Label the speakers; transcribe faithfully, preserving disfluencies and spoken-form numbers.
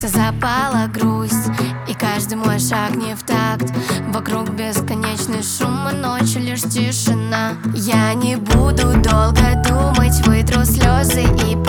Speaker 1: Запала грусть, и каждый мой шаг не в такт. Вокруг бесконечный шум, а ночью лишь тишина. Я не буду долго думать, вытру слезы и